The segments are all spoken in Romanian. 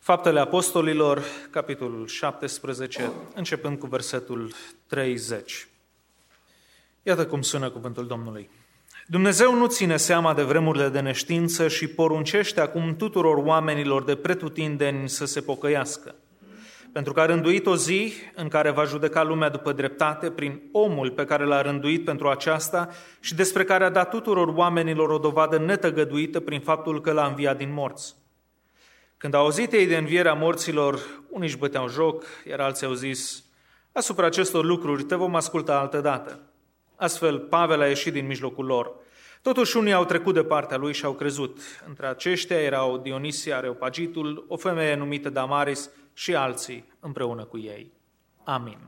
Faptele Apostolilor, capitolul 17, începând cu versetul 30. Iată cum sună cuvântul Domnului. Dumnezeu nu ține seama de vremurile de neștiință și poruncește acum tuturor oamenilor de pretutindeni să se pocăiască, pentru că a rânduit o zi în care va judeca lumea după dreptate prin omul pe care l-a rânduit pentru aceasta și despre care a dat tuturor oamenilor o dovadă netăgăduită prin faptul că l-a înviat din morți. Când au auzit ei de învierea morților, unii își băteau joc, iar alții au zis: asupra acestor lucruri te vom asculta altădată. Astfel, Pavel a ieșit din mijlocul lor. Totuși, unii au trecut de partea lui și au crezut. Între aceștia erau Dionisia Areopagitul, o femeie numită Damaris și alții împreună cu ei. Amin.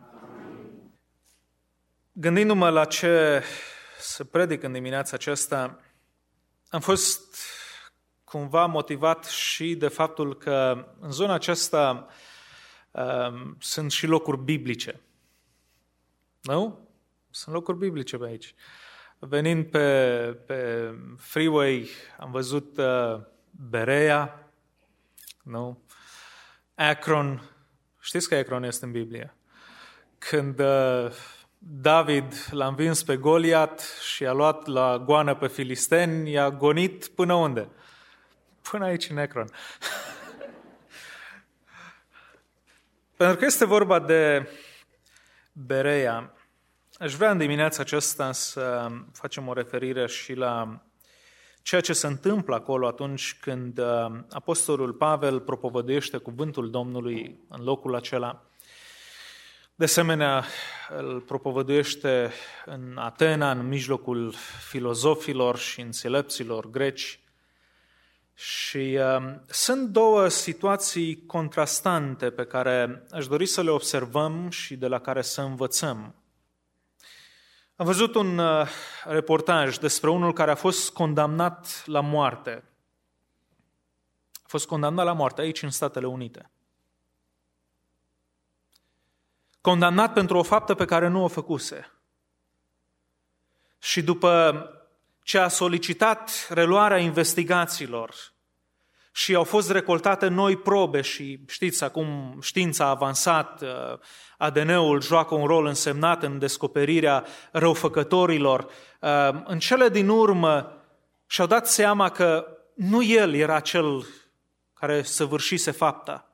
Gândindu-mă la ce să predic în dimineața aceasta, am fost cumva motivat și de faptul că în zona aceasta sunt și locuri biblice. Nu? Sunt locuri biblice pe aici. Venind pe freeway, am văzut Berea, nu? Akron. Știți că Akron este în Biblie? Când David l-a învins pe Goliat și a luat la goană pe filisteni, i-a gonit până unde? Până aici, în Akron. Pentru că este vorba de Berea, aș vrea în dimineața aceasta să facem o referire și la ceea ce se întâmplă acolo atunci când apostolul Pavel propovăduiește cuvântul Domnului în locul acela. De asemenea, îl propovăduiește în Atena, în mijlocul filozofilor și înțelepților greci. Și sunt două situații contrastante pe care aș dori să le observăm și de la care să învățăm. Am văzut un reportaj despre unul care a fost condamnat la moarte. A fost condamnat la moarte aici, în Statele Unite. Condamnat pentru o faptă pe care nu o făcuse. Și după ce a solicitat reluarea investigațiilor și au fost recoltate noi probe și știți, acum știința a avansat, ADN-ul joacă un rol însemnat în descoperirea răufăcătorilor, în cele din urmă și-au dat seama că nu el era cel care săvârșise fapta.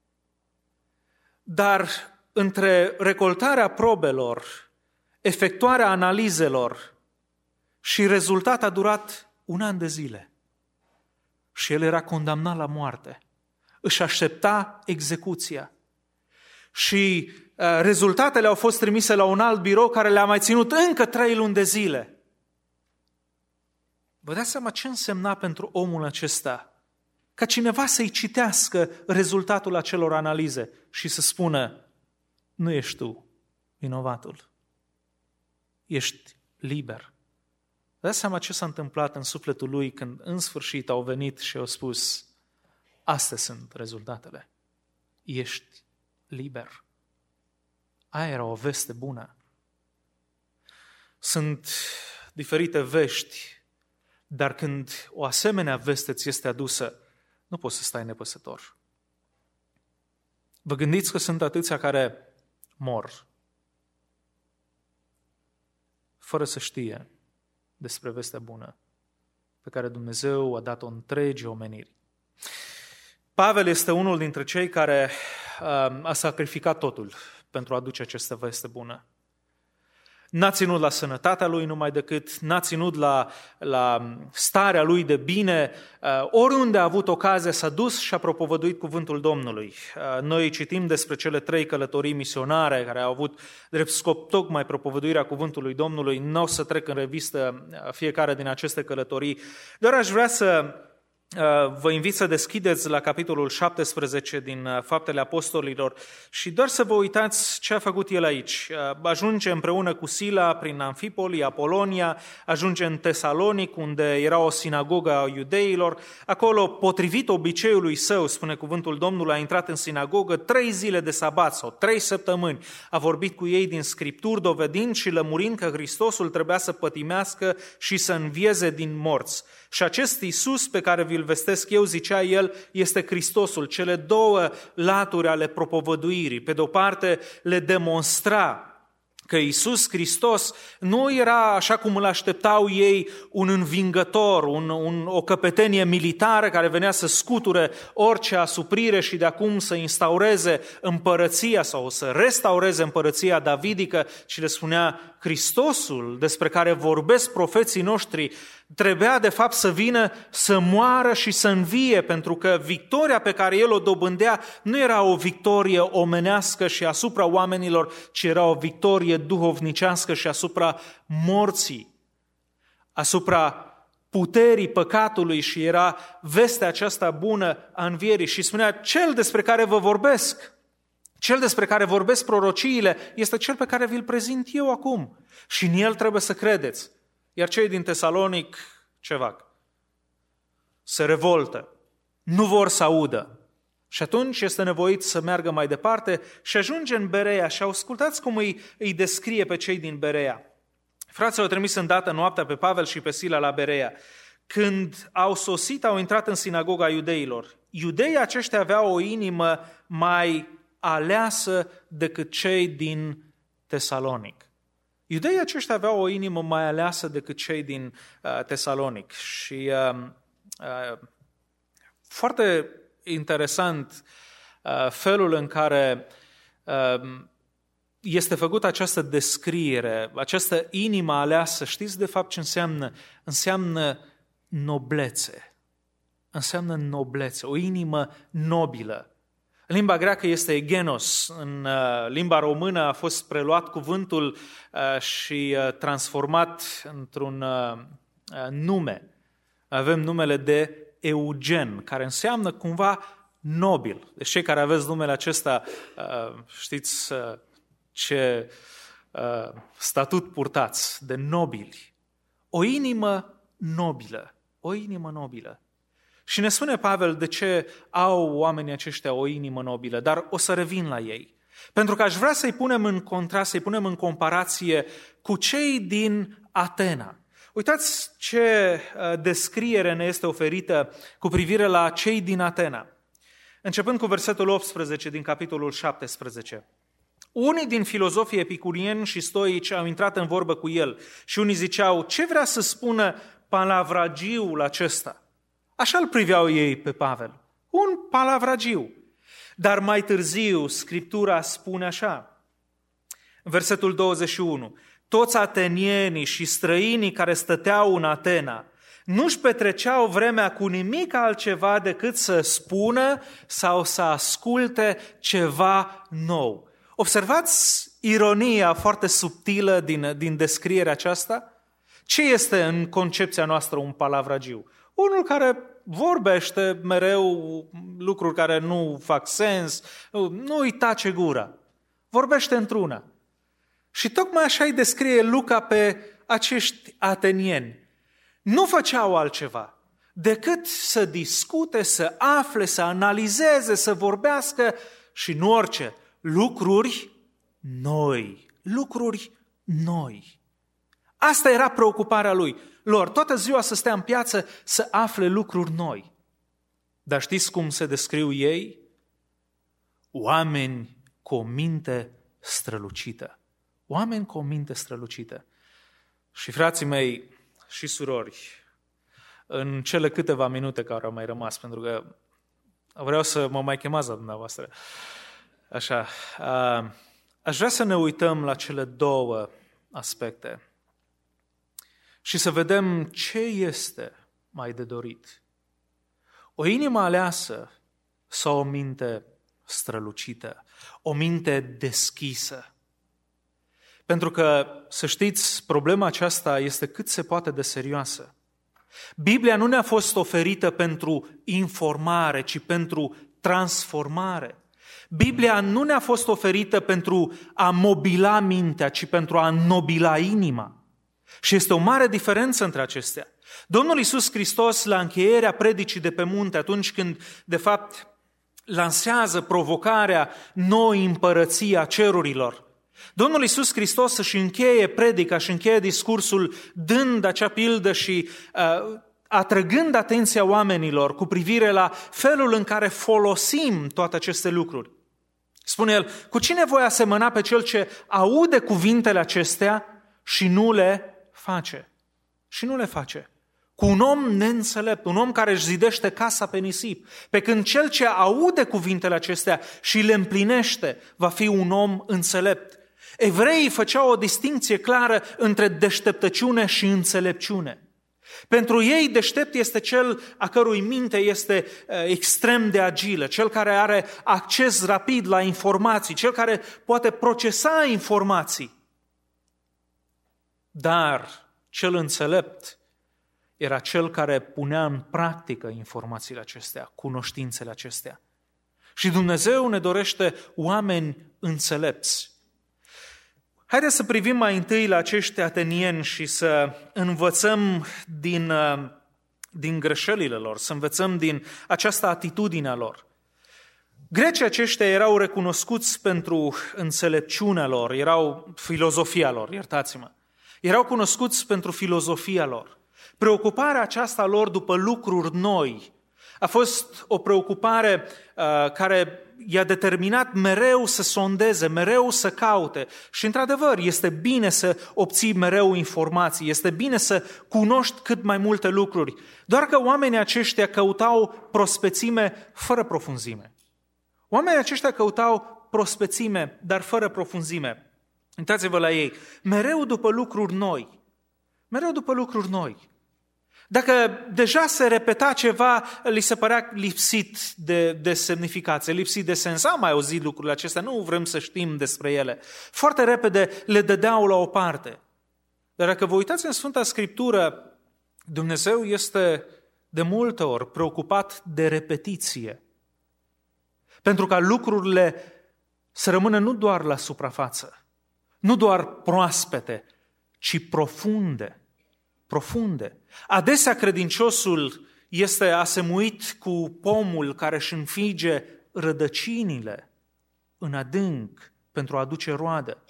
Dar între recoltarea probelor, efectuarea analizelor și rezultatul a durat 1 an de zile. Și el era condamnat la moarte. Își aștepta execuția. Și rezultatele au fost trimise la un alt birou care le-a mai ținut încă 3 luni de zile. Vă dați seama ce însemna pentru omul acesta ca cineva să-i citească rezultatul acelor analize și să spună: nu ești tu vinovatul. Ești liber. Vă dați seama ce s-a întâmplat în sufletul lui când în sfârșit au venit și au spus: astea sunt rezultatele. Ești liber. Aia era o veste bună. Sunt diferite vești, dar când o asemenea veste ți este adusă, nu poți să stai nepăsător. Vă gândiți că sunt atâția care mor fără să știe despre vestea bună pe care Dumnezeu a dat-o întregii omeniri. Pavel este unul dintre cei care a sacrificat totul pentru a aduce această veste bună. N-a ținut la sănătatea lui numai decât, n-a ținut la starea lui de bine, oriunde a avut ocazie s-a dus și a propovăduit cuvântul Domnului. Noi citim despre cele 3 călătorii misionare care au avut drept scop tocmai propovăduirea cuvântului Domnului. Nu o să trec în revistă fiecare din aceste călătorii, doar aș vrea să vă invit să deschideți la capitolul 17 din Faptele Apostolilor și doar să vă uitați ce a făcut el aici. Ajunge împreună cu Sila prin Amfipoli, Apolonia, ajunge în Tesalonic, unde era o sinagogă a iudeilor. Acolo, potrivit obiceiului său, spune cuvântul Domnului, a intrat în sinagogă 3 zile de sabat sau 3 săptămâni. A vorbit cu ei din Scripturi, dovedind și lămurind că Hristosul trebuia să pătimească și să învieze din morți. Și acest Iisus pe care vi-l vestesc eu, zicea el, este Hristosul. Cele două laturi ale propovăduirii. Pe de-o parte le demonstra că Iisus Hristos nu era, așa cum îl așteptau ei, un învingător, o căpetenie militară care venea să scuture orice asuprire și de acum să instaureze împărăția sau să restaureze împărăția davidică, și le spunea: Hristosul despre care vorbesc profeții noștri trebuia de fapt să vină, să moară și să învie, pentru că victoria pe care el o dobândea nu era o victorie omenească și asupra oamenilor, ci era o victorie duhovnicească și asupra morții, asupra puterii păcatului, și era vestea aceasta bună a învierii. Și spunea: cel despre care vă vorbesc, cel despre care vorbesc prorociile, este cel pe care vi-l prezint eu acum. Și în el trebuie să credeți. Iar cei din Tesalonic, ce fac? Se revoltă, nu vor să audă. Și atunci este nevoit să meargă mai departe și ajunge în Berea. Și ascultați cum îi descrie pe cei din Berea. Frații au trimis îndată noaptea pe Pavel și pe Sila la Berea. Când au sosit, au intrat în sinagoga iudeilor. Iudeii aceștia aveau o inimă mai aleasă decât cei din Tesalonic. Iudeii aceștia aveau o inimă mai aleasă decât cei din Tesalonic. Și foarte interesant felul în care este făcută această descriere, această inimă aleasă. Știți de fapt ce înseamnă? Înseamnă noblețe. Înseamnă noblețe, o inimă nobilă. În limba greacă este egenos, în limba română a fost preluat cuvântul și transformat într-un nume. Avem numele de Eugen, care înseamnă cumva nobil. Deci cei care aveți numele acesta, știți ce statut purtați, de nobili. O inimă nobilă, o inimă nobilă. Și ne spune Pavel de ce au oamenii aceștia o inimă nobilă, dar o să revin la ei. Pentru că aș vrea să-i punem în contrast, să-i punem în comparație cu cei din Atena. Uitați ce descriere ne este oferită cu privire la cei din Atena. Începând cu versetul 18 din capitolul 17. Unii din filozofii epicurieni și stoici au intrat în vorbă cu el și unii ziceau: ce vrea să spună palavragiul acesta? Așa îl priveau ei pe Pavel, un palavragiu. Dar mai târziu Scriptura spune așa, versetul 21, toți atenienii și străinii care stăteau în Atena nu-și petreceau vremea cu nimic altceva decât să spună sau să asculte ceva nou. Observați ironia foarte subtilă din descrierea aceasta? Ce este în concepția noastră un palavragiu? Unul care vorbește mereu lucruri care nu fac sens, nu îi tace gura, vorbește într-una. Și tocmai așa îi descrie Luca pe acești atenieni. Nu făceau altceva decât să discute, să afle, să analizeze, să vorbească și nu orice, lucruri noi, lucruri noi. Asta era preocuparea lor, toată ziua să stea în piață să afle lucruri noi. Dar știți cum se descriu ei? Oameni cu o minte strălucită. Oameni cu o minte strălucită. Și frații mei și surori, în cele câteva minute care au mai rămas, pentru că vreau să mă mai chemați la dumneavoastră, așa, aș vrea să ne uităm la cele două aspecte și să vedem ce este mai de dorit. O inimă aleasă sau o minte strălucită, o minte deschisă. Pentru că, să știți, problema aceasta este cât se poate de serioasă. Biblia nu ne-a fost oferită pentru informare, ci pentru transformare. Biblia nu ne-a fost oferită pentru a mobila mintea, ci pentru a înnobila inima. Și este o mare diferență între acestea. Domnul Iisus Hristos, la încheierea predicii de pe munte, atunci când, de fapt, lansează provocarea noi împărății a cerurilor, Domnul Iisus Hristos își încheie predica și încheie discursul dând acea pildă și atrăgând atenția oamenilor cu privire la felul în care folosim toate aceste lucruri. Spune el, cu cine voi asemăna pe cel ce aude cuvintele acestea și nu le face? Și nu le face. Cu un om neînțelept, un om care își zidește casa pe nisip, pe când cel ce aude cuvintele acestea și le împlinește va fi un om înțelept. Evreii făceau o distincție clară între deșteptăciune și înțelepciune. Pentru ei, deștept este cel a cărui minte este extrem de agilă, cel care are acces rapid la informații, cel care poate procesa informații. Dar cel înțelept era cel care punea în practică informațiile acestea, cunoștințele acestea. Și Dumnezeu ne dorește oameni înțelepți. Haideți să privim mai întâi la acești atenieni și să învățăm din greșelile lor, să învățăm din această atitudine a lor. Grecii aceștia erau recunoscuți pentru înțelepciunea lor, filozofia lor, iertați-mă. Erau cunoscuți pentru filozofia lor. Preocuparea aceasta lor după lucruri noi a fost o preocupare care i-a determinat mereu să sondeze, mereu să caute. Și într-adevăr, este bine să obții mereu informații, este bine să cunoști cât mai multe lucruri. Doar că oamenii aceștia căutau prospețime fără profunzime. Oamenii aceștia căutau prospețime, dar fără profunzime. Uitați-vă la ei, mereu după lucruri noi. Mereu după lucruri noi. Dacă deja se repeta ceva, li se părea lipsit de semnificație, lipsit de sens. Am mai auzit lucrurile acestea, nu vrem să știm despre ele. Foarte repede le dădeau la o parte. Dar dacă vă uitați în Sfânta Scriptură, Dumnezeu este de multe ori preocupat de repetiție. Pentru ca lucrurile să rămână nu doar la suprafață, nu doar proaspete, ci profunde. Profunde. Adesea credinciosul este asemuit cu pomul care își înfige rădăcinile în adânc pentru a aduce roadă.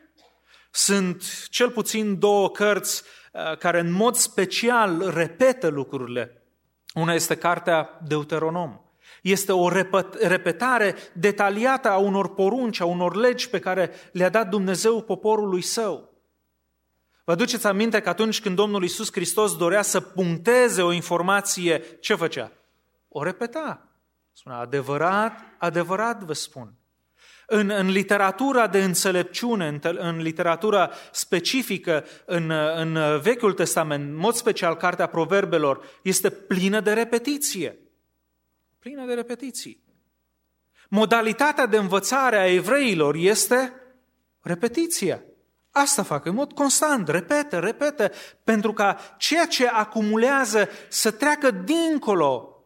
Sunt cel puțin două cărți care în mod special repetă lucrurile. Una este cartea Deuteronom. Este o repetare detaliată a unor porunci, a unor legi pe care le-a dat Dumnezeu poporului său. Vă aduceți aminte că atunci când Domnul Iisus Hristos dorea să puncteze o informație, ce făcea? O repeta. Spunea, adevărat, adevărat vă spun. În literatura de înțelepciune, în literatura specifică, în Vechiul Testament, în mod special cartea Proverbelor, este plină de repetiție. Plină de repetiții. Modalitatea de învățare a evreilor este repetiția. Asta fac în mod constant, repetă, pentru ca ceea ce acumulează să treacă dincolo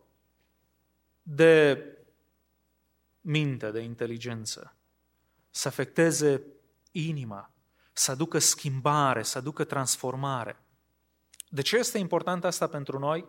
de minte, de inteligență, să afecteze inima, să aducă schimbare, să aducă transformare. De ce este important asta pentru noi?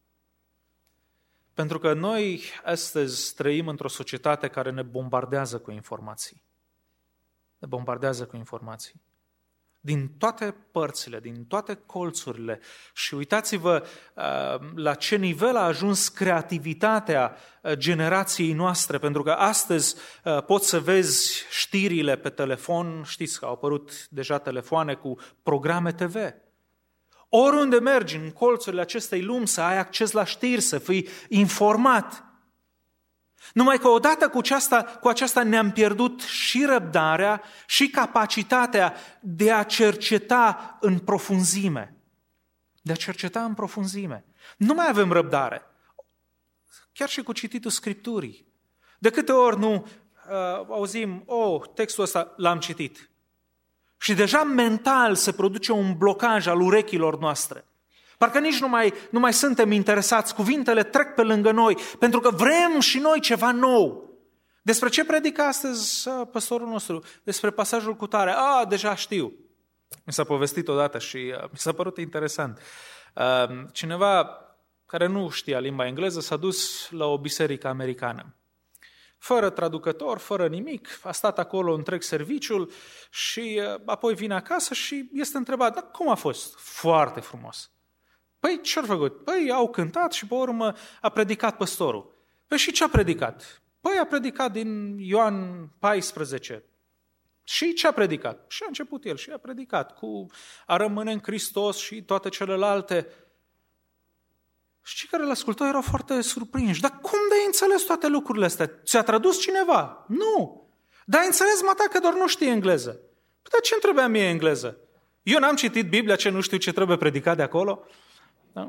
Pentru că noi astăzi trăim într-o societate care ne bombardează cu informații. Ne bombardează cu informații. Din toate părțile, din toate colțurile. Și uitați-vă la ce nivel a ajuns creativitatea generației noastre, pentru că astăzi poți să vezi știrile pe telefon, știți că au apărut deja telefoane cu programe TV. Oriunde mergi în colțurile acestei lumi să ai acces la știri, să fii informat. Numai că odată cu aceasta ne-am pierdut și răbdarea și capacitatea de a cerceta în profunzime. De a cerceta în profunzime. Nu mai avem răbdare. Chiar și cu cititul Scripturii. De câte ori nu auzim, textul ăsta l-am citit. Și deja mental se produce un blocaj al urechilor noastre. Parcă nici nu mai suntem interesați, cuvintele trec pe lângă noi, pentru că vrem și noi ceva nou. Despre ce predică astăzi păstorul nostru? Despre pasajul cutare. Deja știu. Mi s-a povestit odată și mi s-a părut interesant. Cineva care nu știa limba engleză s-a dus la o biserică americană. Fără traducător, fără nimic, a stat acolo întreg serviciul și apoi vine acasă și este întrebat, dar cum a fost? Foarte frumos. Păi ce-au făcut? Păi au cântat și pe urmă a predicat păstorul. Păi și ce a predicat? Păi a predicat din Ioan 14. Și ce a predicat? Și a început el și a predicat cu a rămâne în Hristos și toate celelalte. Și cei care l-ascultau erau foarte surprinși. Dar cum de-ai înțeles toate lucrurile astea? Ți-a tradus cineva? Nu. Dar ai înțeles, mata, că doar nu știe engleză. Păi dar ce-mi trebuia mie engleză? Eu n-am citit Biblia, ce nu știu ce trebuie predicat de acolo? Da?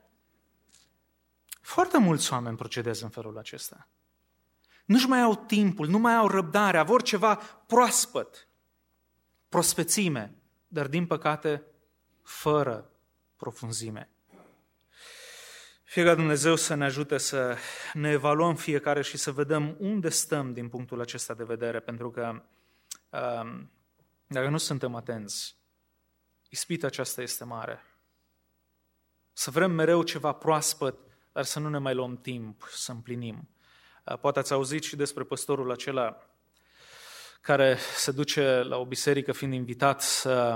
Foarte mulți oameni procedează în felul acesta. Nu-și mai au timpul, nu mai au răbdarea, vor ceva proaspăt, prospețime, dar din păcate fără profunzime. Fie ca Dumnezeu să ne ajute să ne evaluăm fiecare și să vedem unde stăm din punctul acesta de vedere, pentru că dacă nu suntem atenți, ispita aceasta este mare. Să vrem mereu ceva proaspăt, dar să nu ne mai luăm timp să împlinim. Poate ați auzit și despre păstorul acela care se duce la o biserică fiind invitat să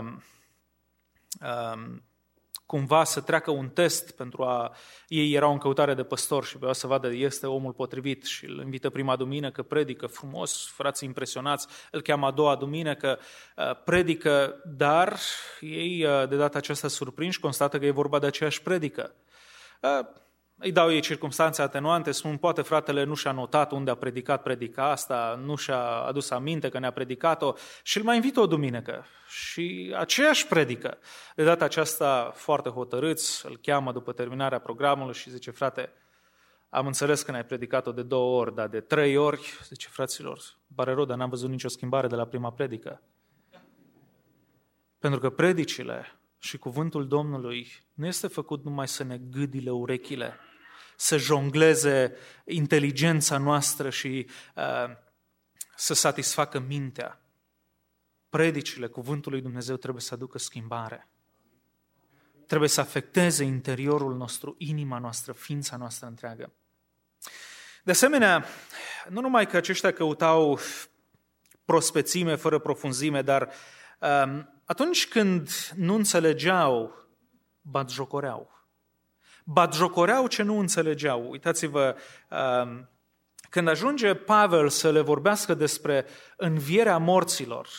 cumva să treacă un test pentru a... Ei erau în căutare de păstor și vreau să vadă este omul potrivit și îl invită prima duminică, predică frumos, frații impresionați, îl cheamă a doua duminică, predică, dar ei de data aceasta surprinși constată că e vorba de aceeași predică. Îi dau ei circumstanțe atenuante, spun, poate fratele nu și-a notat unde a predicat predica asta, nu și-a adus aminte că ne-a predicat-o și îl mai invită o duminică. Și aceeași predică. De data aceasta, foarte hotărâți, îl cheamă după terminarea programului și zice, frate, am înțeles că ne-ai predicat-o de 2 ori, dar de 3 ori, zice, fraților, pare rău, dar n-am văzut nicio schimbare de la prima predică. Pentru că predicile și cuvântul Domnului nu este făcut numai să ne gâdile urechile, să jongleze inteligența noastră și să satisfacă mintea. Predicile cuvântului Dumnezeu trebuie să aducă schimbare. Trebuie să afecteze interiorul nostru, inima noastră, ființa noastră întreagă. De asemenea, nu numai că aceștia căutau prospețime fără profunzime, dar atunci când nu înțelegeau, batjocoreau. Batjocoreau ce nu înțelegeau. Uitați-vă, când ajunge Pavel să le vorbească despre învierea morților,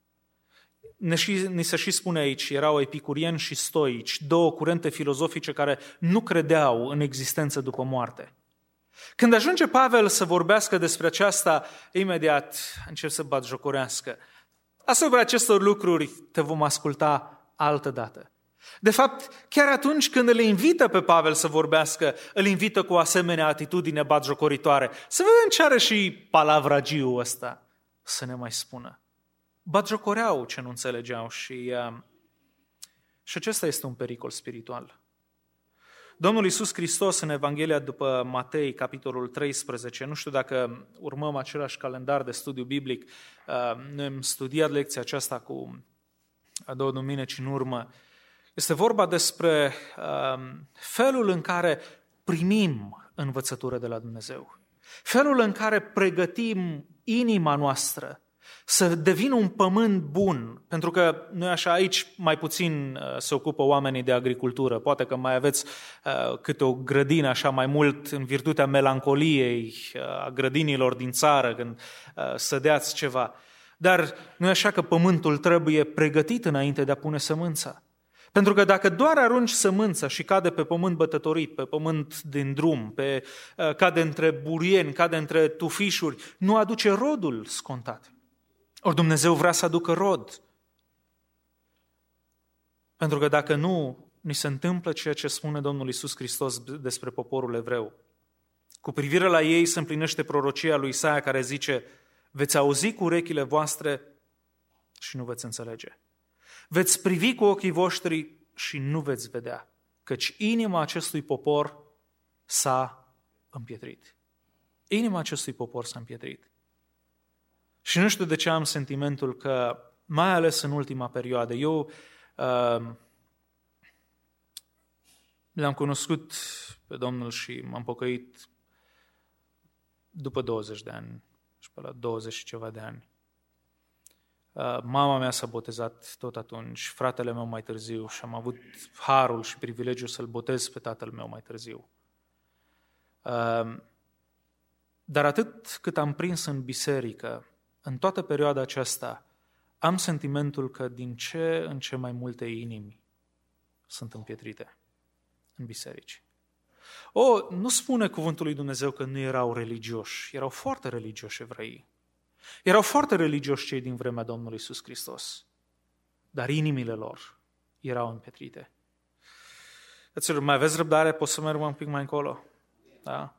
ni se și spune aici, erau epicurieni și stoici, 2 curente filozofice care nu credeau în existență după moarte. Când ajunge Pavel să vorbească despre aceasta, imediat încep să batjocorească. Asupra acestor lucruri te vom asculta altă dată. De fapt, chiar atunci când îl invită pe Pavel să vorbească, îl invită cu o asemenea atitudine batjocoritoare. Să vedem ce are și palavragiul ăsta să ne mai spună. Batjocoreau ce nu înțelegeau și acesta este un pericol spiritual. Domnul Iisus Hristos în Evanghelia după Matei, capitolul 13, nu știu dacă urmăm același calendar de studiu biblic, noi am studiat lecția aceasta cu 2 duminici în urmă, este vorba despre felul în care primim învățătură de la Dumnezeu, felul în care pregătim inima noastră să devină un pământ bun, pentru că nu așa, aici mai puțin se ocupă oamenii de agricultură, poate că mai aveți câte o grădină așa mai mult în virtutea melancoliei a grădinilor din țară când sădeați ceva, dar nu e așa că pământul trebuie pregătit înainte de a pune sămânța. Pentru că dacă doar arunci sămânța și cade pe pământ bătătorit, pe pământ din drum, cade între burieni, cade între tufișuri, nu aduce rodul scontat. Ori Dumnezeu vrea să aducă rod. Pentru că dacă nu, ni se întâmplă ceea ce spune Domnul Iisus Hristos despre poporul evreu. Cu privire la ei se împlinește prorocia lui Isaia care zice, veți auzi cu urechile voastre și nu veți înțelege. Veți privi cu ochii voștri și nu veți vedea, căci inima acestui popor s-a împietrit. Inima acestui popor s-a împietrit. Și nu știu de ce am sentimentul că, mai ales în ultima perioadă, eu l-am cunoscut pe Domnul și m-am pocăit după 20 de ani și pe la 20 și ceva de ani. Mama mea s-a botezat tot atunci, fratele meu mai târziu și am avut harul și privilegiul să-l botez pe tatăl meu mai târziu. Dar atât cât am prins în biserică, în toată perioada aceasta, am sentimentul că din ce în ce mai multe inimi sunt împietrite în biserici. Nu spune cuvântul lui Dumnezeu că nu erau religioși, erau foarte religioși evreii. Erau foarte religioși cei din vremea Domnului Iisus Hristos, dar inimile lor erau împietrite. Fraților, mai aveți răbdare? Pot să merg un pic mai încolo? Da?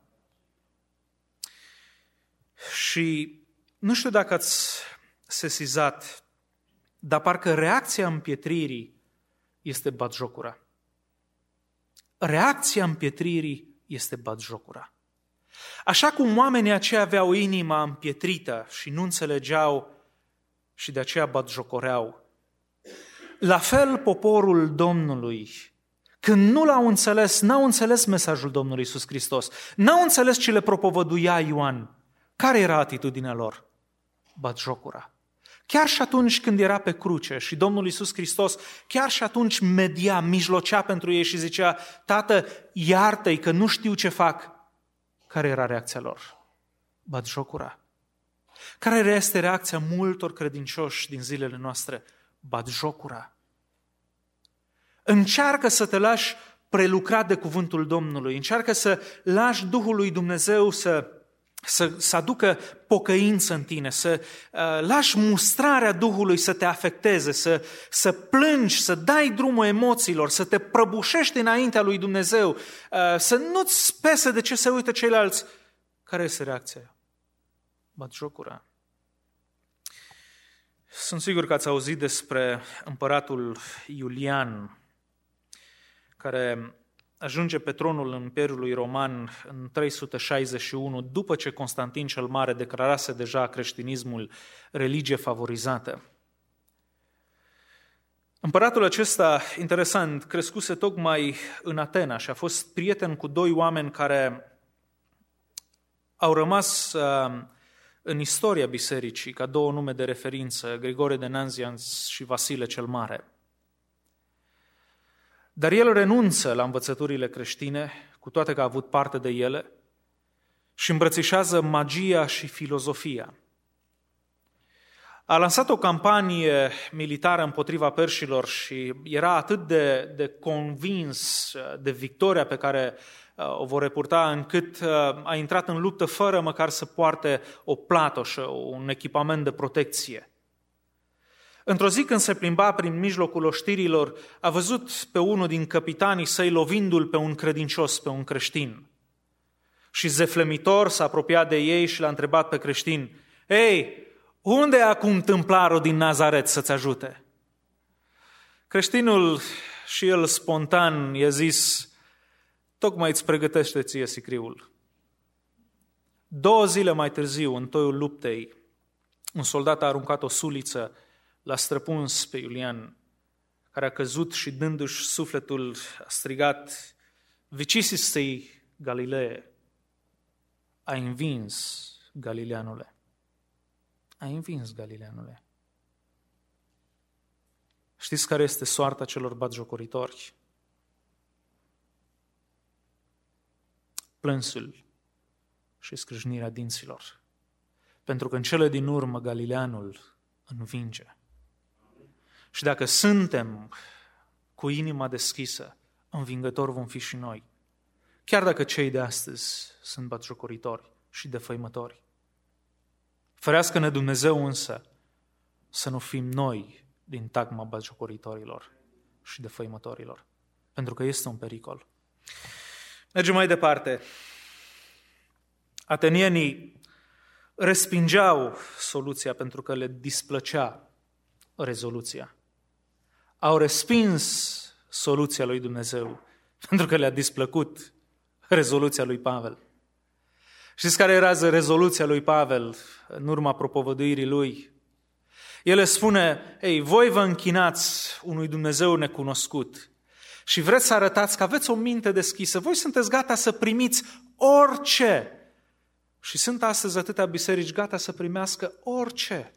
Și nu știu dacă ați sesizat, dar parcă reacția împietririi este batjocura. Reacția împietririi este batjocura. Așa cum oamenii aceia aveau inima împietrită și nu înțelegeau și de aceea batjocoreau, la fel poporul Domnului, când nu l-au înțeles, n-au înțeles mesajul Domnului Iisus Hristos, n-au înțeles ce le propovăduia Ioan, care era atitudinea lor? Batjocura. Chiar și atunci când era pe cruce și Domnul Iisus Hristos, chiar și atunci media, mijlocea pentru ei și zicea, Tată, iartă-i că nu știu ce fac. Care era reacția lor? Batjocura. Care este reacția multor credincioși din zilele noastre? Batjocura. Încearcă să te lași prelucrat de cuvântul Domnului, încearcă să lași Duhul lui Dumnezeu să aducă pocăință în tine, să lași mustrarea Duhului să te afecteze, să plângi, să dai drumul emoțiilor, să te prăbușești înaintea lui Dumnezeu, să nu-ți pese de ce se uită ceilalți. Care este reacția? Batjocura. Sunt sigur că ați auzit despre împăratul Iulian, care ajunge pe tronul Imperiului Roman în 361, după ce Constantin cel Mare declarase deja creștinismul religie favorizată. Împăratul acesta, interesant, crescuse tocmai în Atena și a fost prieten cu doi oameni care au rămas în istoria bisericii ca două nume de referință, Grigore de Nazianz și Vasile cel Mare. Dar el renunță la învățăturile creștine, cu toate că a avut parte de ele, și îmbrățișează magia și filozofia. A lansat o campanie militară împotriva perșilor și era atât de convins de victoria pe care o vor repurta, încât a intrat în luptă fără măcar să poarte o platoșă, un echipament de protecție. Într-o zi când se plimba prin mijlocul oștirilor, a văzut pe unul din capitanii săi lovindu-l pe un credincios, pe un creștin. Și zeflemitor s-a apropiat de ei și l-a întrebat pe creștin, Ei, unde e acum tâmplarul din Nazaret să-ți ajute? Creștinul și el spontan i-a zis, tocmai îți pregătește ție sicriul. 2 zile mai târziu, în toiul luptei, un soldat a aruncat o suliță, l-a străpuns pe Iulian, care a căzut și dându-și sufletul a strigat, Vicisistei Galilee, a învins, Galileanule. A învins, Galileanule. Știți care este soarta celor batjocoritori? Plânsul și scrâșnirea dinților. Pentru că în cele din urmă Galileanul învinge. Și dacă suntem cu inima deschisă, învingători vom fi și noi. Chiar dacă cei de astăzi sunt batjocoritori și defăimători. Ferească-ne Dumnezeu însă să nu fim noi din tagma batjocoritorilor și defăimătorilor. Pentru că este un pericol. Mergem mai departe. Atenienii respingeau soluția pentru că le displăcea rezoluția. Au respins soluția lui Dumnezeu pentru că le-a displăcut rezoluția lui Pavel. Știți care era rezoluția lui Pavel în urma propovăduirii lui? El le spune, ei, voi vă închinați unui Dumnezeu necunoscut și vreți să arătați că aveți o minte deschisă, voi sunteți gata să primiți orice. Și sunt astăzi atâtea biserici gata să primească orice.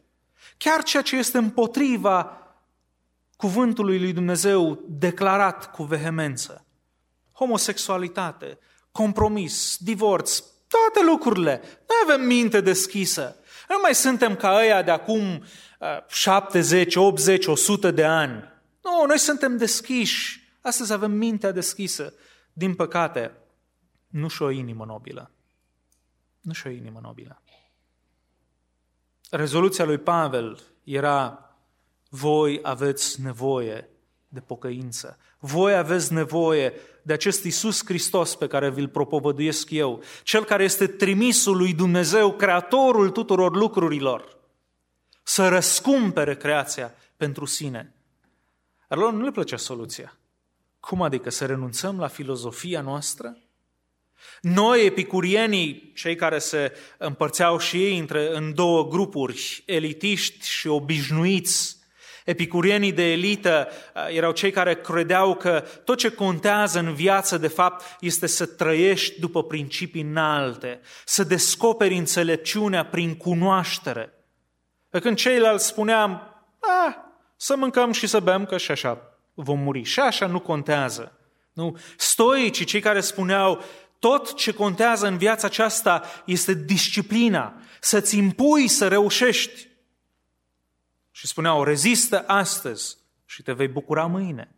Chiar ceea ce este împotriva cuvântului lui Dumnezeu declarat cu vehemență. Homosexualitate, compromis, divorț, toate lucrurile. Noi avem minte deschisă. Nu mai suntem ca ăia de acum 70, 80, 100 de ani. Nu, noi suntem deschiși. Astăzi avem mintea deschisă. Din păcate, nu și o inimă nobilă. Nu și o inimă nobilă. Rezoluția lui Pavel era: voi aveți nevoie de pocăință. Voi aveți nevoie de acest Iisus Hristos pe care vi-l propovăduiesc eu, cel care este trimisul lui Dumnezeu, creatorul tuturor lucrurilor, să răscumpere creația pentru sine. Dar lor nu le plăcea soluția. Cum adică să renunțăm la filozofia noastră? Noi, epicurienii, cei care se împărțeau și ei în două grupuri, elitiști și obișnuiți, epicurienii de elită erau cei care credeau că tot ce contează în viață, de fapt, este să trăiești după principii înalte, să descoperi înțelepciunea prin cunoaștere. Pe când ceilalți spuneam, să mâncăm și să bem, că și așa vom muri. Și așa nu contează. Nu? Stoicii, cei care spuneau, tot ce contează în viața aceasta este disciplina, să-ți impui să reușești. Și spuneau, rezistă astăzi și te vei bucura mâine.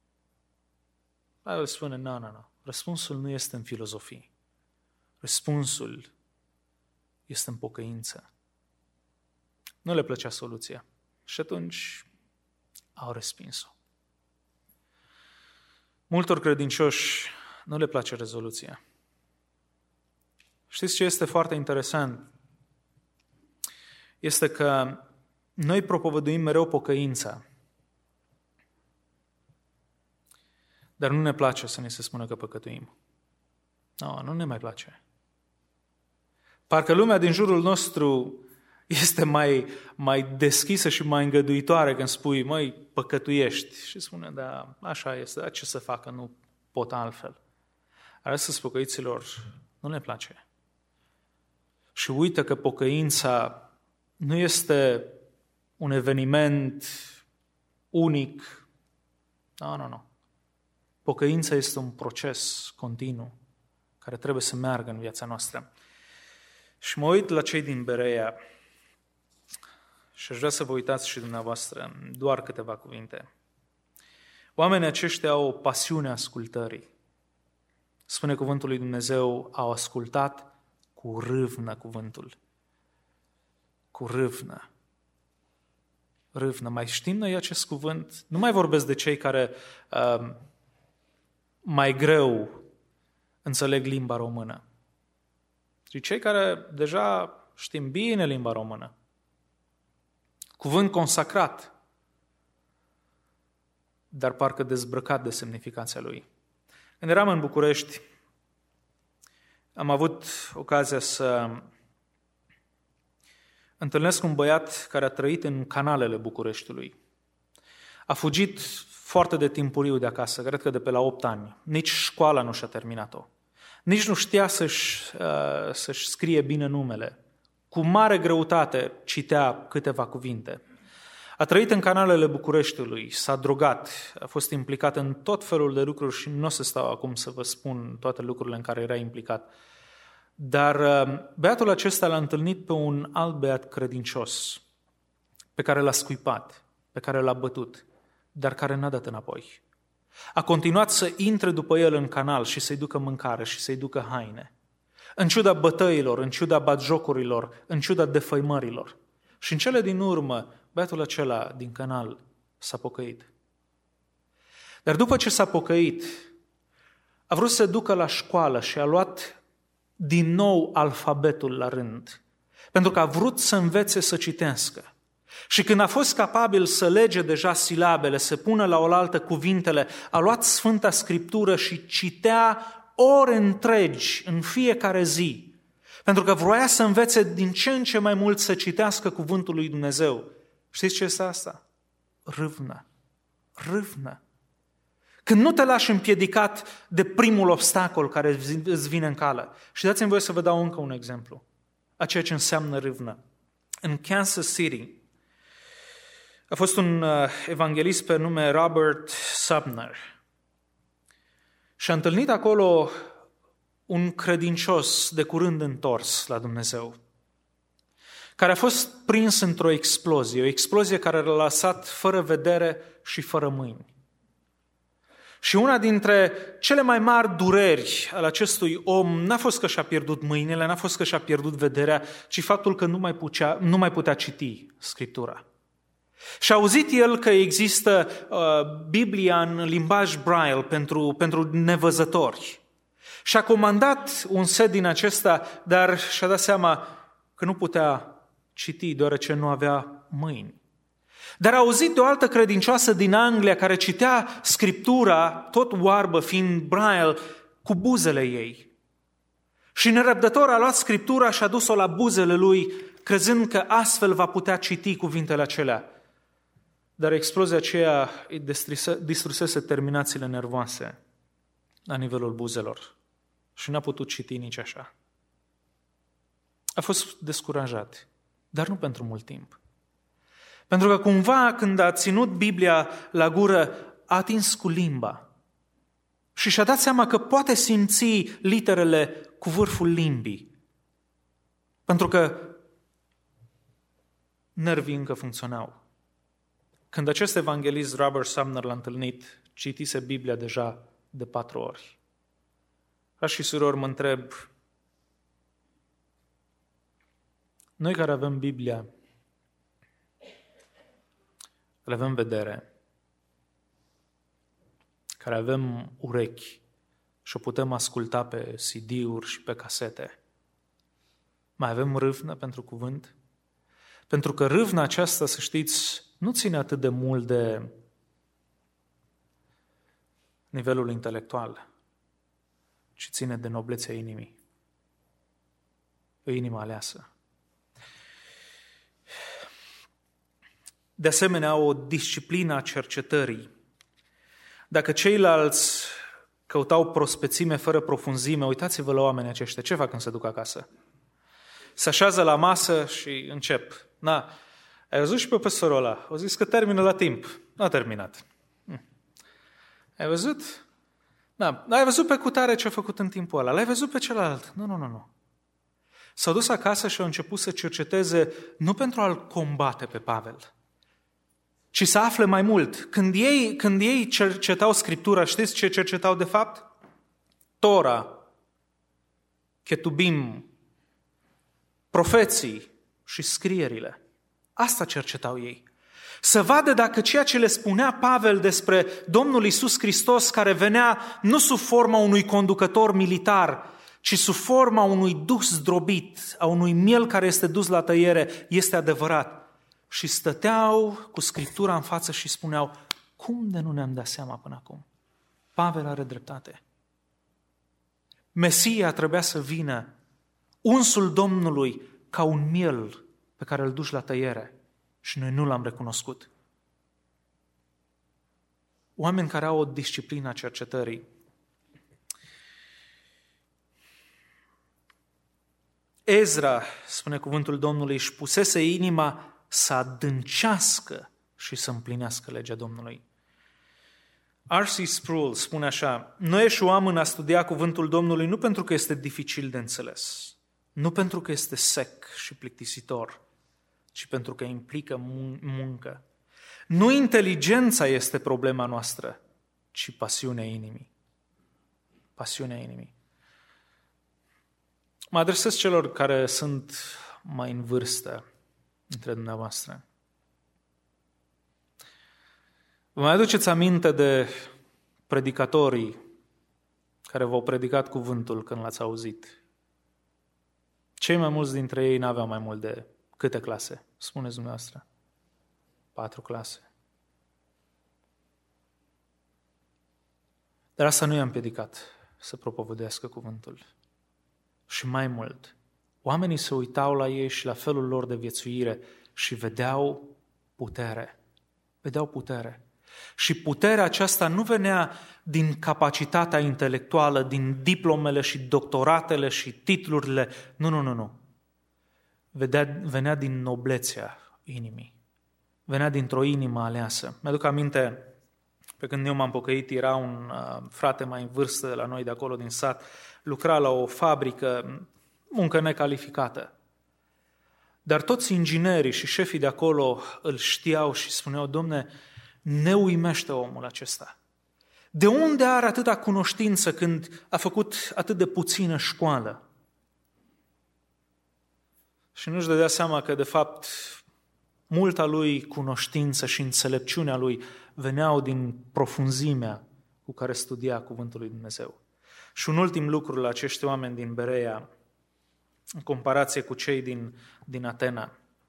Pavel spune, nu. Răspunsul nu este în filozofie. Răspunsul este în pocăință. Nu le plăcea soluția. Și atunci au respins-o. Multor credincioși nu le place rezoluția. Știți ce este foarte interesant? Este că noi propovăduim mereu pocăința, dar nu ne place să ne se spună că păcătuim. Nu ne mai place. Parcă lumea din jurul nostru este mai deschisă și mai îngăduitoare când spui, măi, păcătuiești. Și spune, da, așa este, dar ce să facă, nu pot altfel. Astăzi pocăiților nu le place. Și uită că pocăința nu este un eveniment unic. Nu. Pocăința este un proces continuu care trebuie să meargă în viața noastră. Și mă uit la cei din Berea și aș vrea să vă uitați și dumneavoastră doar câteva cuvinte. Oamenii aceștia au o pasiune a ascultării. Spune cuvântul lui Dumnezeu, au ascultat cu râvnă cuvântul. Cu râvnă. Râvnă. Mai știm noi acest cuvânt? Nu mai vorbesc de cei care mai greu înțeleg limba română. Și cei care deja știm bine limba română. Cuvânt consacrat, dar parcă dezbrăcat de semnificația lui. Când eram în București, am avut ocazia să întâlnesc un băiat care a trăit în canalele Bucureștiului. A fugit foarte de timpuriu de acasă, cred că de pe la 8 ani. Nici școala nu și-a terminat-o. Nici nu știa să-și scrie bine numele. Cu mare greutate citea câteva cuvinte. A trăit în canalele Bucureștiului, s-a drogat, a fost implicat în tot felul de lucruri și nu o să stau acum să vă spun toate lucrurile în care era implicat. Dar băiatul acesta l-a întâlnit pe un alt băiat credincios, pe care l-a scuipat, pe care l-a bătut, dar care n-a dat înapoi. A continuat să intre după el în canal și să-i ducă mâncare și să-i ducă haine. În ciuda bătăilor, în ciuda batjocurilor, în ciuda defăimărilor. Și în cele din urmă, băiatul acela din canal s-a pocăit. Dar după ce s-a pocăit, a vrut să se ducă la școală și a luat din nou alfabetul la rând, pentru că a vrut să învețe să citească. Și când a fost capabil să lege deja silabele, să pună la oaltă cuvintele, a luat Sfânta Scriptură și citea ore întregi în fiecare zi, pentru că vroia să învețe din ce în ce mai mult să citească cuvântul lui Dumnezeu. Știți ce este asta? Râvnă. Râvnă. Când nu te lași împiedicat de primul obstacol care îți vine în cală. Și dați-mi voie să vă dau încă un exemplu a ceea ce înseamnă râvnă. În Kansas City, A fost un evanghelist pe nume Robert Sumner și a întâlnit acolo un credincios de curând întors la Dumnezeu, care a fost prins într-o explozie, o explozie care l-a lăsat fără vedere și fără mâini. Și una dintre cele mai mari dureri ale acestui om n-a fost că și-a pierdut mâinile, n-a fost că și-a pierdut vederea, ci faptul că nu mai putea citi Scriptura. Și a auzit el că există Biblia în limbaj Braille pentru nevăzători. Și a comandat un set din acesta, dar și-a dat seama că nu putea citi deoarece nu avea mâini. Dar a auzit de o altă credincioasă din Anglia care citea Scriptura, tot oarbă fiind Braille, cu buzele ei. Și nerăbdător a luat Scriptura și a dus-o la buzele lui, crezând că astfel va putea citi cuvintele acelea. Dar explozia aceea îi distrusese terminațiile nervoase la nivelul buzelor și n-a putut citi nici așa. A fost descurajat, dar nu pentru mult timp. Pentru că cumva când a ținut Biblia la gură, a atins cu limba și și-a dat seama că poate simți literele cu vârful limbii. Pentru că nervii încă funcționau. Când acest evanghelist Robert Sumner l-a întâlnit, citise Biblia deja de 4 ori. Frați și surori, mă întreb, noi care avem Biblia, care avem vedere, care avem urechi și o putem asculta pe CD-uri și pe casete, mai avem râvnă pentru cuvânt? Pentru că râvna aceasta, să știți, nu ține atât de mult de nivelul intelectual, ci ține de noblețea inimii. O inimă aleasă. De asemenea, o disciplină a cercetării. Dacă ceilalți căutau prospețime fără profunzime, uitați-vă la oamenii aceștia. Ce fac când se duc acasă? Se așează la masă și încep. Ai văzut și pe păstorul ăla? O zis că termină la timp. Nu a terminat. Ai văzut? Ai văzut pe cutare ce a făcut în timpul ăla? L-ai văzut pe celălalt? Nu. S-au dus acasă și au început să cerceteze nu pentru a-l combate pe Pavel, ci să afle mai mult. Când ei cercetau Scriptura, știți ce cercetau de fapt? Tora, Ketubim, profeții și scrierile. Asta cercetau ei. Să vadă dacă ceea ce le spunea Pavel despre Domnul Iisus Hristos, care venea nu sub forma unui conducător militar, ci sub forma unui duh zdrobit, a unui miel care este dus la tăiere, este adevărat. Și stăteau cu Scriptura în față și spuneau, cum de nu ne-am dat seama până acum? Pavel are dreptate. Mesia trebuia să vină, unsul Domnului, ca un miel pe care îl duci la tăiere și noi nu l-am recunoscut. Oameni care au o disciplină a cercetării. Ezra, spune cuvântul Domnului, își pusese inima să adâncească și să împlinească legea Domnului. R.C. Sproul spune așa, noi eșuam în a studia cuvântul Domnului nu pentru că este dificil de înțeles, nu pentru că este sec și plictisitor, ci pentru că implică muncă. Nu inteligența este problema noastră, ci pasiunea inimii. Pasiunea inimii. Mă adresez celor care sunt mai în vârstă dintre dumneavoastră. Vă mai aduceți aminte de predicatorii care v-au predicat cuvântul când l-ați auzit? Cei mai mulți dintre ei n-aveau mai mult de câte clase? Spuneți dumneavoastră. 4 clase. Dar asta nu i-a împiedicat să propovădească cuvântul. Și mai mult, oamenii se uitau la ei și la felul lor de viețuire și vedeau putere. Vedeau putere. Și puterea aceasta nu venea din capacitatea intelectuală, din diplomele și doctoratele și titlurile. Nu. Venea din noblețea inimii. venea dintr-o inimă aleasă. Mi-aduc aminte, pe când eu m-am pocăit, era un frate mai în vârstă de la noi de acolo din sat, lucra la o fabrică, muncă necalificată. Dar toți inginerii și șefii de acolo îl știau și spuneau: Domne, ne uimește omul acesta. De unde are atâta cunoștință când a făcut atât de puțină școală? Și nu-și dădea seama că, de fapt, multa lui cunoștință și înțelepciunea lui veneau din profunzimea cu care studia Cuvântul lui Dumnezeu. Și un ultim lucru la acești oameni din Berea, în comparație cu cei din Atena.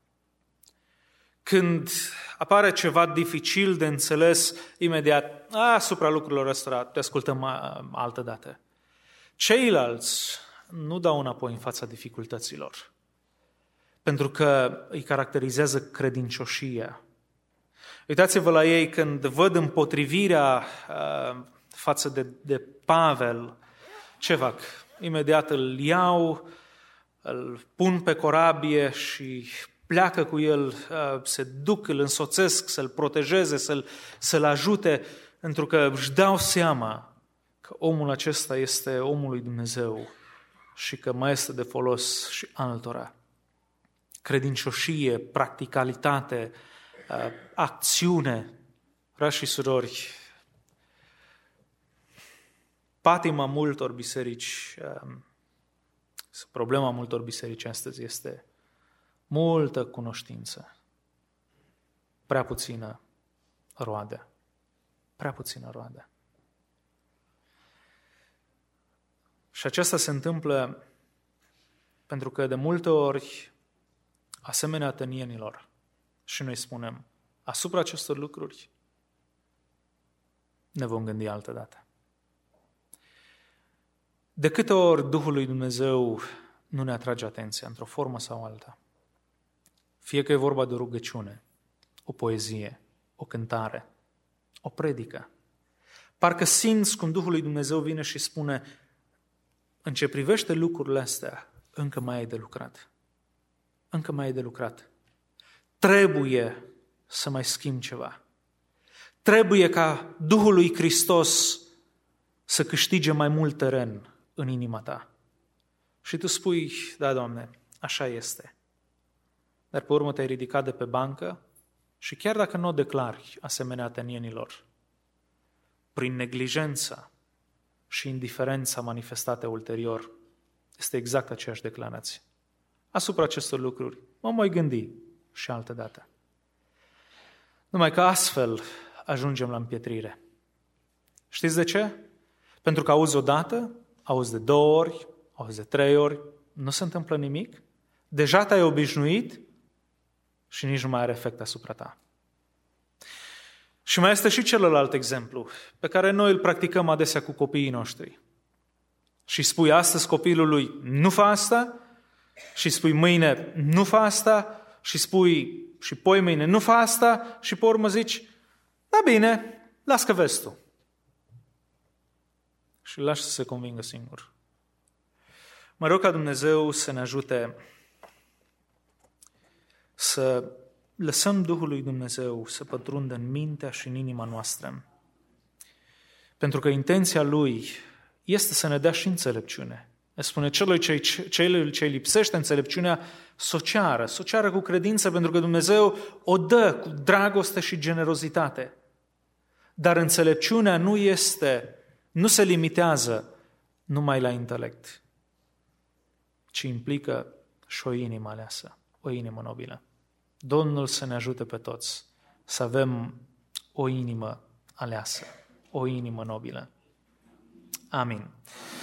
Când apare ceva dificil de înțeles, imediat, asupra lucrurilor ăstora te ascultăm altă dată. Ceilalți nu dau înapoi în fața dificultăților, pentru că îi caracterizează credincioșia. Uitați-vă la ei când văd împotrivirea față de Pavel, ce fac? Imediat îl iau, îl pun pe corabie și pleacă cu el, se duc, îl însoțesc, să-l protejeze, să-l ajute, pentru că își dau seama că omul acesta este omul lui Dumnezeu și că mai este de folos și altora. Credincioșie, practicalitate, acțiune. Frați și surori, patima multor biserici, problema multor biserici astăzi este multă cunoștință, prea puțină roadă. Prea puțină roadă. Și aceasta se întâmplă pentru că de multe ori, asemenea atenienilor, și noi spunem, asupra acestor lucruri ne vom gândi altă dată. De câte ori Duhul lui Dumnezeu nu ne atrage atenția într-o formă sau alta, fie că e vorba de o rugăciune, o poezie, o cântare, o predică, parcă simți cum Duhul lui Dumnezeu vine și spune: în ce privește lucrurile astea, încă mai ai de lucrat. Încă mai ai de lucrat. Trebuie să mai schimbi ceva. Trebuie ca Duhul lui Hristos să câștige mai mult teren în inima ta. Și tu spui: da, Doamne, așa este. Dar pe urmă te-ai ridicat de pe bancă și chiar dacă nu o declari asemenea atenienilor, prin neglijența și indiferența manifestate ulterior, este exact aceeași declarație. Asupra acestor lucruri mă mai gândi și altă dată. Numai că astfel ajungem la împietrire. Știți de ce? Pentru că auzi odată, auzi de 2 ori, auzi de 3 ori, nu se întâmplă nimic, deja te-ai obișnuit și nici nu mai are efect asupra ta. Și mai este și celălalt exemplu, pe care noi îl practicăm adesea cu copiii noștri. Și spui astăzi copilului: nu fă asta, și spui mâine: nu fă asta, și spui și poimâine: nu fă asta, și pe urmă zici: da, bine, las că vezi tu. Și îl lași să se convingă singur. Mă rog ca Dumnezeu să ne ajute să lăsăm Duhul lui Dumnezeu să pătrundă în mintea și în inima noastră. Pentru că intenția Lui este să ne dea și înțelepciune. Ne spune: celui ce lipsește înțelepciunea, s-o ceară cu credință, pentru că Dumnezeu o dă cu dragoste și generozitate. Dar înțelepciunea nu se limitează numai la intelect, ci implică și o inimă aleasă, o inimă nobilă. Domnul să ne ajute pe toți să avem o inimă aleasă, o inimă nobilă. Amin.